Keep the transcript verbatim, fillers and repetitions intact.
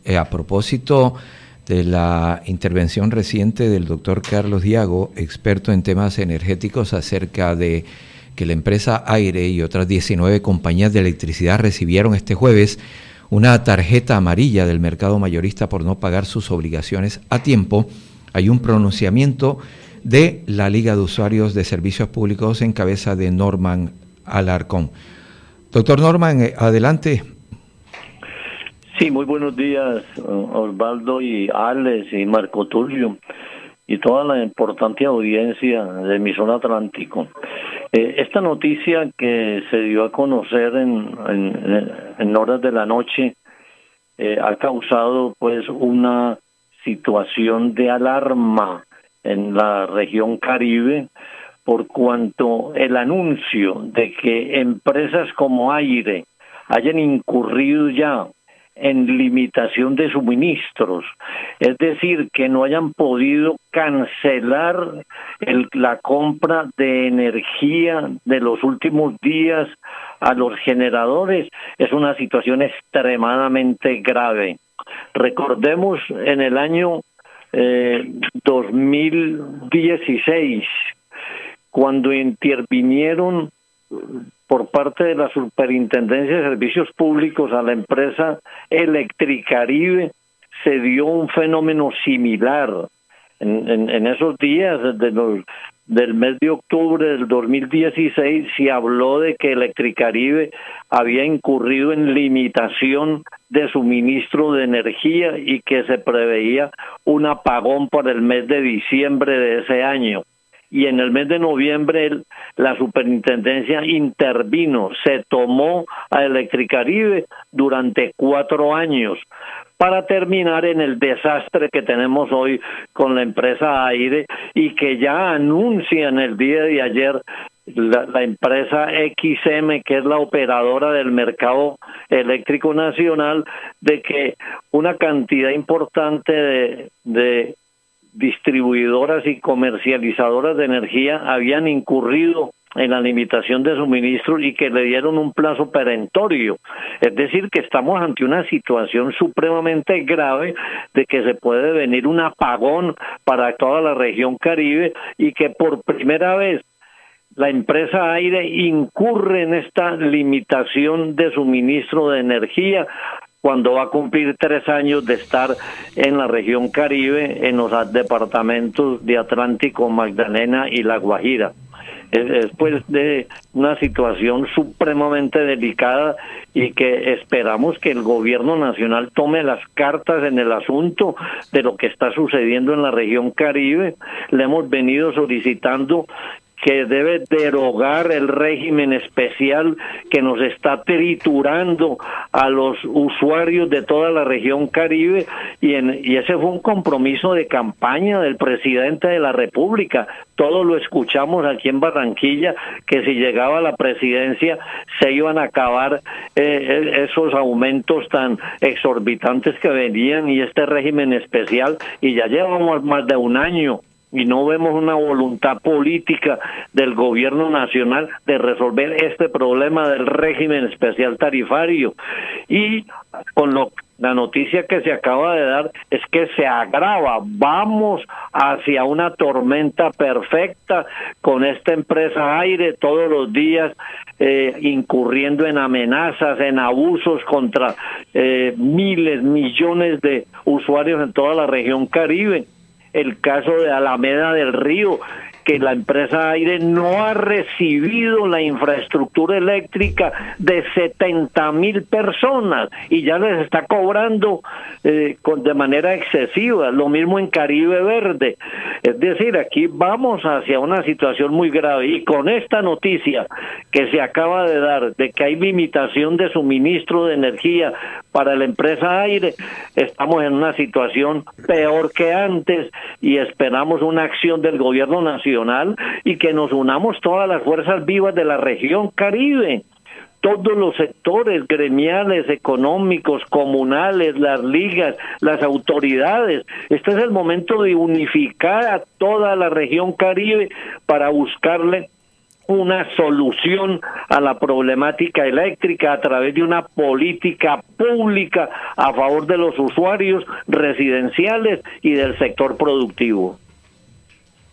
eh, a propósito de la intervención reciente del doctor Carlos Diago, experto en temas energéticos, acerca de que la empresa Aire y otras diecinueve compañías de electricidad recibieron este jueves una tarjeta amarilla del mercado mayorista por no pagar sus obligaciones a tiempo. Hay un pronunciamiento de la Liga de Usuarios de Servicios Públicos en cabeza de Norman Alarcón. Doctor Norman, adelante. Sí, muy buenos días, Osvaldo y Alex y Marco Tulio y toda la importante audiencia de mi zona Atlántico. Eh, esta noticia que se dio a conocer en, en, en horas de la noche eh, ha causado pues una situación de alarma en la región Caribe, por cuanto el anuncio de que empresas como Aire hayan incurrido ya en limitación de suministros, es decir, que no hayan podido cancelar el, la compra de energía de los últimos días a los generadores, es una situación extremadamente grave. Recordemos en el año eh, dos mil dieciséis, cuando intervinieron por parte de la Superintendencia de Servicios Públicos a la empresa Electricaribe, se dio un fenómeno similar. En, en, en esos días de los, del mes de octubre del dos mil dieciséis se habló de que Electricaribe había incurrido en limitación de suministro de energía y que se preveía un apagón para el mes de diciembre de ese año. Y en el mes de noviembre el, la superintendencia intervino, se tomó a Electricaribe durante cuatro años para terminar en el desastre que tenemos hoy con la empresa Aire y que ya anuncia en el día de ayer la, la empresa X M, que es la operadora del mercado eléctrico nacional, de que una cantidad importante de, de distribuidoras y comercializadoras de energía habían incurrido en la limitación de suministro y que le dieron un plazo perentorio. Es decir, que estamos ante una situación supremamente grave de que se puede venir un apagón para toda la región Caribe y que por primera vez la empresa Aire incurre en esta limitación de suministro de energía cuando va a cumplir tres años de estar en la región Caribe, en los departamentos de Atlántico, Magdalena y La Guajira. Después de una situación supremamente delicada y que esperamos que el gobierno nacional tome las cartas en el asunto de lo que está sucediendo en la región Caribe, le hemos venido solicitando que debe derogar el régimen especial que nos está triturando a los usuarios de toda la región Caribe, y, en, y ese fue un compromiso de campaña del presidente de la República. Todos lo escuchamos aquí en Barranquilla, que si llegaba a la presidencia se iban a acabar eh, esos aumentos tan exorbitantes que venían y este régimen especial, y ya llevamos más de un año y no vemos una voluntad política del gobierno nacional de resolver este problema del régimen especial tarifario. Y con lo, la noticia que se acaba de dar es que se agrava, vamos hacia una tormenta perfecta con esta empresa Aire todos los días eh, incurriendo en amenazas, en abusos contra eh, miles, millones de usuarios en toda la región Caribe. El caso de Alameda del Río, que la empresa Aire no ha recibido la infraestructura eléctrica de setenta mil personas y ya les está cobrando eh, con, de manera excesiva. Lo mismo en Caribe Verde. Es decir, aquí vamos hacia una situación muy grave, y con esta noticia que se acaba de dar de que hay limitación de suministro de energía para la empresa Aire, estamos en una situación peor que antes y esperamos una acción del gobierno nacional y que nos unamos todas las fuerzas vivas de la región Caribe, todos los sectores gremiales, económicos, comunales, las ligas, las autoridades. Este es el momento de unificar a toda la región Caribe para buscarle una solución a la problemática eléctrica a través de una política pública a favor de los usuarios residenciales y del sector productivo.